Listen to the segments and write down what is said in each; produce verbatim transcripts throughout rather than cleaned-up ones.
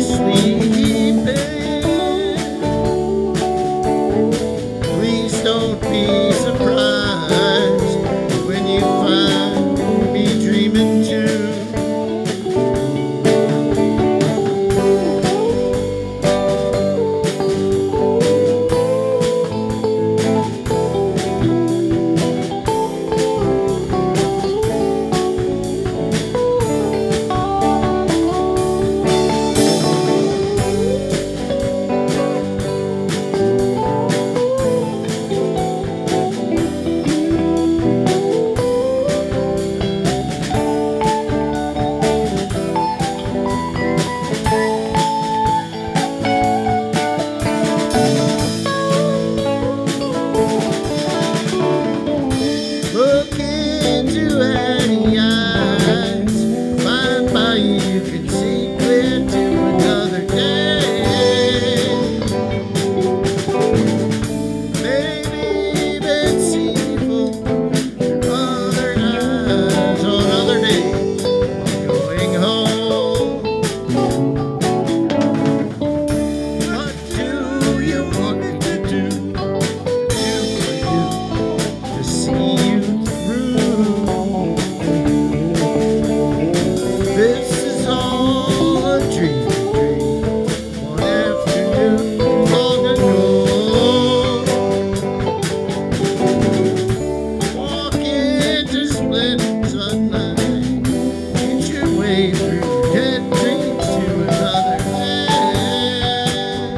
sleeping. Please don't be surprised when you find me dreaming too. Look into any eyes, my body you can see clear to another day. Maybe even see evil through other eyes on other days. Going home. What do you want me to do? Do for you to see you through. This is all a dream, dream. One afternoon long ago, walk into splendid sunlight, inch your way through dead dreams to another land.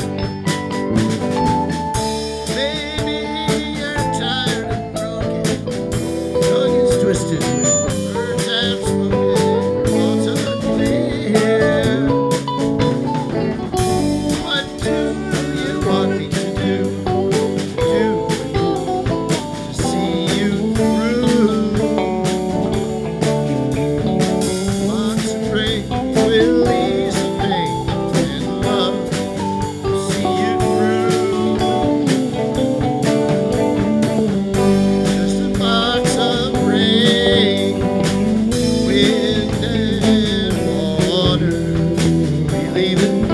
Maybe you're tired and broken, tongue is twisted when words have spoken, what's unclear. What do you want me to do? Do to see you through. Lots of rain will ease the pain, and love will see you through. Just a box of rain, wind and water, we leave it